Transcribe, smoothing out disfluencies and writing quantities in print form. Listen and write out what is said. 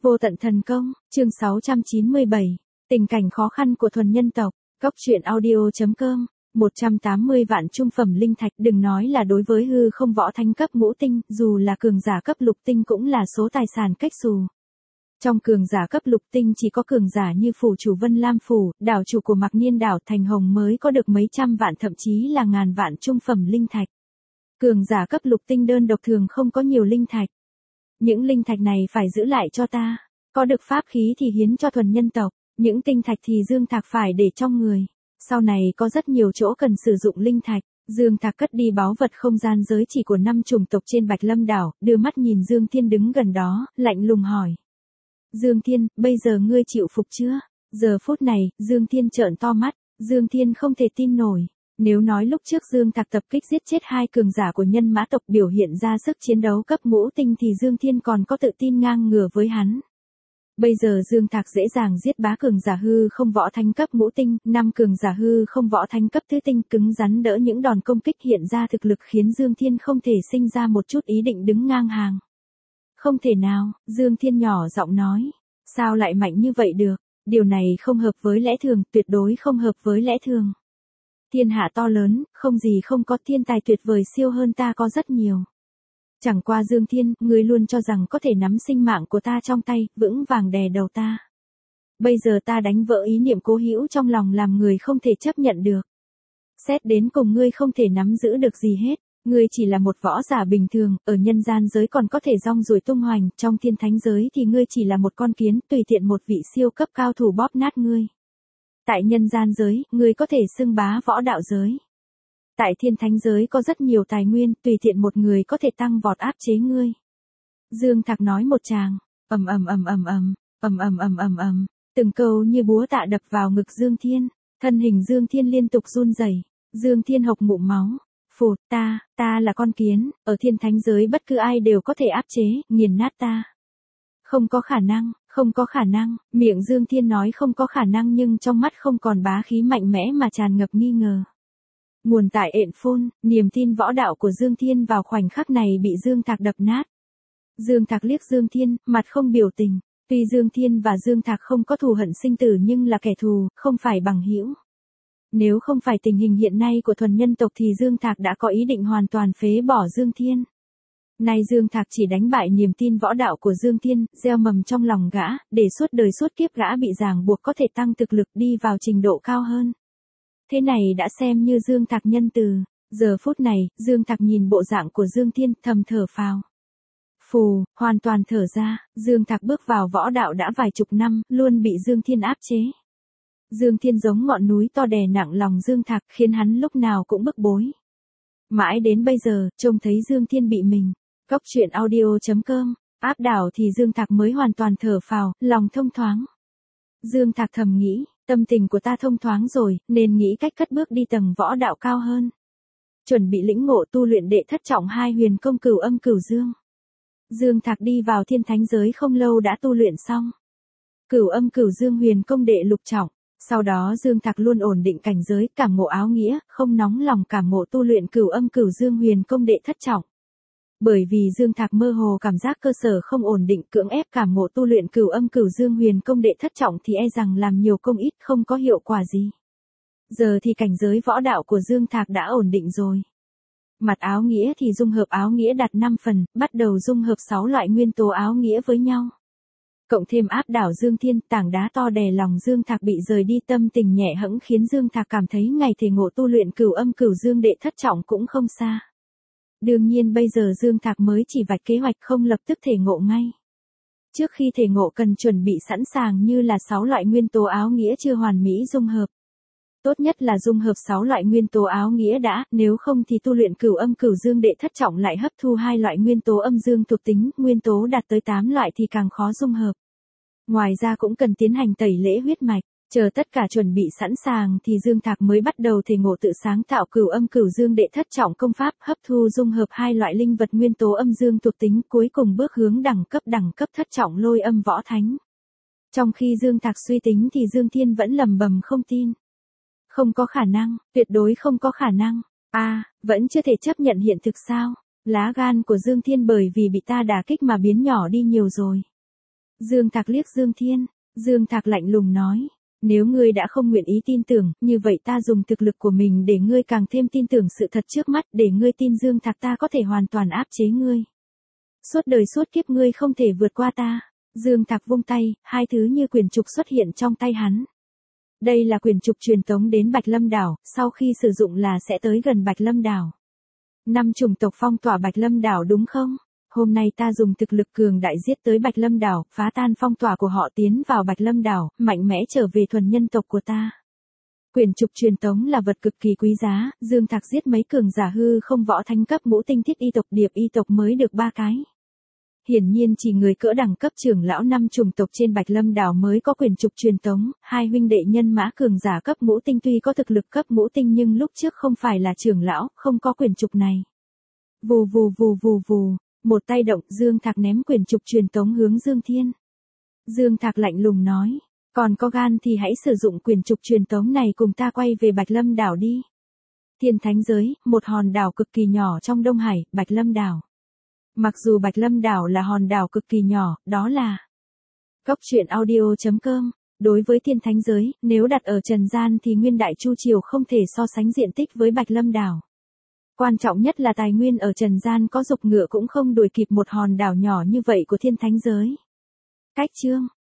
Vô tận thần công, chương 697, tình cảnh khó khăn của thuần nhân tộc, góc truyện audio.com, 180 vạn trung phẩm linh thạch, đừng nói là đối với hư không võ thánh cấp ngũ tinh, dù là cường giả cấp lục tinh cũng là số tài sản cách xù. Trong cường giả cấp lục tinh chỉ có cường giả như phủ chủ Vân Lam Phủ, đảo chủ của Mạc Niên đảo Thành Hồng mới có được mấy trăm vạn thậm chí là ngàn vạn trung phẩm linh thạch. Cường giả cấp lục tinh đơn độc thường không có nhiều linh thạch. Những linh thạch này phải giữ lại cho ta, có được pháp khí thì hiến cho thuần nhân tộc, những tinh thạch thì Dương Thạc phải để trong người. Sau này có rất nhiều chỗ cần sử dụng linh thạch, Dương Thạc cất đi báu vật không gian giới chỉ của 5 chủng tộc trên Bạch Lâm đảo, đưa mắt nhìn Dương Thiên đứng gần đó, lạnh lùng hỏi. Dương Thiên, bây giờ ngươi chịu phục chưa? Giờ phút này, Dương Thiên trợn to mắt, Dương Thiên không thể tin nổi. Nếu nói lúc trước Dương Thạc tập kích giết chết 2 cường giả của nhân mã tộc biểu hiện ra sức chiến đấu cấp ngũ tinh thì Dương Thiên còn có tự tin ngang ngửa với hắn. Bây giờ Dương Thạc dễ dàng giết bá cường giả hư không võ thánh cấp ngũ tinh, 5 cường giả hư không võ thánh cấp tứ tinh cứng rắn đỡ những đòn công kích hiện ra thực lực khiến Dương Thiên không thể sinh ra một chút ý định đứng ngang hàng. Không thể nào, Dương Thiên nhỏ giọng nói. Sao lại mạnh như vậy được? Điều này không hợp với lẽ thường, tuyệt đối không hợp với lẽ thường. Thiên hạ to lớn, không gì không có, thiên tài tuyệt vời siêu hơn ta có rất nhiều. Chẳng qua Dương Thiên, ngươi luôn cho rằng có thể nắm sinh mạng của ta trong tay, vững vàng đè đầu ta. Bây giờ ta đánh vỡ ý niệm cố hữu trong lòng làm người không thể chấp nhận được. Xét đến cùng ngươi không thể nắm giữ được gì hết. Ngươi chỉ là một võ giả bình thường, ở nhân gian giới còn có thể rong ruổi tung hoành, trong thiên thánh giới thì ngươi chỉ là một con kiến, tùy tiện một vị siêu cấp cao thủ bóp nát ngươi. Tại nhân gian giới, ngươi có thể xưng bá võ đạo giới. Tại thiên thánh giới có rất nhiều tài nguyên, tùy tiện một người có thể tăng vọt áp chế ngươi. Dương Thạc nói một tràng, ầm ầm ầm ầm ầm, ầm ầm ầm ầm ầm, từng câu như búa tạ đập vào ngực Dương Thiên, thân hình Dương Thiên liên tục run rẩy, Dương Thiên hộc ngụm máu. Phụt, ta là con kiến, ở thiên thánh giới bất cứ ai đều có thể áp chế, nghiền nát ta. Không có khả năng, miệng Dương Thiên nói không có khả năng nhưng trong mắt không còn bá khí mạnh mẽ mà tràn ngập nghi ngờ. Nguồn tại ện phôn, niềm tin võ đạo của Dương Thiên vào khoảnh khắc này bị Dương Thạc đập nát. Dương Thạc liếc Dương Thiên, mặt không biểu tình, tuy Dương Thiên và Dương Thạc không có thù hận sinh tử nhưng là kẻ thù, không phải bằng hữu. Nếu không phải tình hình hiện nay của thuần nhân tộc thì Dương Thạc đã có ý định hoàn toàn phế bỏ Dương Thiên. Nay Dương Thạc chỉ đánh bại niềm tin võ đạo của Dương Thiên, gieo mầm trong lòng gã, để suốt đời suốt kiếp gã bị ràng buộc có thể tăng thực lực đi vào trình độ cao hơn. Thế này đã xem như Dương Thạc nhân từ. Giờ phút này, Dương Thạc nhìn bộ dạng của Dương Thiên, thầm thở phào. Phù, hoàn toàn thở ra, Dương Thạc bước vào võ đạo đã vài chục năm, luôn bị Dương Thiên áp chế. Dương Thiên giống ngọn núi to đè nặng lòng Dương Thạc khiến hắn lúc nào cũng bức bối. Mãi đến bây giờ, trông thấy Dương Thiên bị mình. Góc truyện audio.com, áp đảo thì Dương Thạc mới hoàn toàn thở phào, lòng thông thoáng. Dương Thạc thầm nghĩ, tâm tình của ta thông thoáng rồi, nên nghĩ cách cất bước đi tầng võ đạo cao hơn. Chuẩn bị lĩnh ngộ tu luyện đệ thất trọng 2 huyền công cửu âm cửu dương. Dương Thạc đi vào thiên thánh giới không lâu đã tu luyện xong. Cửu âm cửu dương huyền công đệ lục trọng. Sau đó Dương Thạc luôn ổn định cảnh giới, cảm ngộ áo nghĩa, không nóng lòng cảm ngộ tu luyện cửu âm cửu dương huyền công đệ thất trọng. Bởi vì Dương Thạc mơ hồ cảm giác cơ sở không ổn định, cưỡng ép cảm ngộ tu luyện cửu âm cửu dương huyền công đệ thất trọng thì e rằng làm nhiều công ít không có hiệu quả gì. Giờ thì cảnh giới võ đạo của Dương Thạc đã ổn định rồi. Mặt áo nghĩa thì dung hợp áo nghĩa đạt 5 phần, bắt đầu dung hợp 6 loại nguyên tố áo nghĩa với nhau. Cộng thêm áp đảo Dương Thiên, tảng đá to đè lòng Dương Thạc bị rời đi, tâm tình nhẹ hẫng khiến Dương Thạc cảm thấy ngày thể ngộ tu luyện cửu âm cửu dương đệ thất trọng cũng không xa. Đương nhiên bây giờ Dương Thạc mới chỉ vạch kế hoạch không lập tức thể ngộ ngay. Trước khi thể ngộ cần chuẩn bị sẵn sàng như là 6 loại nguyên tố áo nghĩa chưa hoàn mỹ dung hợp. Tốt nhất là dung hợp 6 loại nguyên tố áo nghĩa đã, nếu không thì tu luyện cửu âm cửu dương đệ thất trọng lại hấp thu 2 loại nguyên tố âm dương thuộc tính, nguyên tố đạt tới 8 loại thì càng khó dung hợp. Ngoài ra cũng cần tiến hành tẩy lễ huyết mạch, chờ tất cả chuẩn bị sẵn sàng thì Dương Thạc mới bắt đầu thể ngộ tự sáng tạo cửu âm cửu dương đệ thất trọng công pháp, hấp thu dung hợp 2 loại linh vật nguyên tố âm dương thuộc tính, cuối cùng bước hướng đẳng cấp thất trọng lôi âm võ thánh. Trong khi Dương Thạc suy tính thì Dương Thiên vẫn lầm bầm không tin. Không có khả năng, tuyệt đối không có khả năng. Vẫn chưa thể chấp nhận hiện thực sao? Lá gan của Dương Thiên bởi vì bị ta đả kích mà biến nhỏ đi nhiều rồi. Dương Thạc liếc Dương Thiên, Dương Thạc lạnh lùng nói. Nếu ngươi đã không nguyện ý tin tưởng, như vậy ta dùng thực lực của mình để ngươi càng thêm tin tưởng sự thật trước mắt, để ngươi tin Dương Thạc ta có thể hoàn toàn áp chế ngươi. Suốt đời suốt kiếp ngươi không thể vượt qua ta. Dương Thạc vung tay, hai thứ như quyền trục xuất hiện trong tay hắn. Đây là quyền trục truyền tống đến Bạch Lâm đảo, sau khi sử dụng là sẽ tới gần Bạch Lâm đảo. 5 chủng tộc phong tỏa Bạch Lâm đảo đúng không? Hôm nay ta dùng thực lực cường đại giết tới Bạch Lâm đảo, phá tan phong tỏa của họ tiến vào Bạch Lâm đảo, mạnh mẽ trở về thuần nhân tộc của ta. Quyền trục truyền tống là vật cực kỳ quý giá, Dương Thạc giết mấy cường giả hư không võ thánh cấp ngũ tinh thiết y tộc điệp y tộc mới được 3 cái. Hiển nhiên chỉ người cỡ đẳng cấp trưởng lão 5 chủng tộc trên Bạch Lâm đảo mới có quyền trục truyền tống, hai huynh đệ nhân mã cường giả cấp ngũ tinh tuy có thực lực cấp ngũ tinh nhưng lúc trước không phải là trưởng lão, không có quyền trục này. Vù vù vù vù vù, một tay động, Dương Thạc ném quyền trục truyền tống hướng Dương Thiên. Dương Thạc lạnh lùng nói, còn có gan thì hãy sử dụng quyền trục truyền tống này cùng ta quay về Bạch Lâm đảo đi. Thiên Thánh giới, một hòn đảo cực kỳ nhỏ trong Đông Hải, Bạch Lâm đảo. Mặc dù Bạch Lâm đảo là hòn đảo cực kỳ nhỏ, đó là goctruyện.audio.com. Đối với Thiên Thánh giới, nếu đặt ở trần gian thì Nguyên Đại Chu Triều không thể so sánh diện tích với Bạch Lâm đảo. Quan trọng nhất là tài nguyên ở trần gian có dục ngựa cũng không đuổi kịp một hòn đảo nhỏ như vậy của Thiên Thánh giới. Cách chương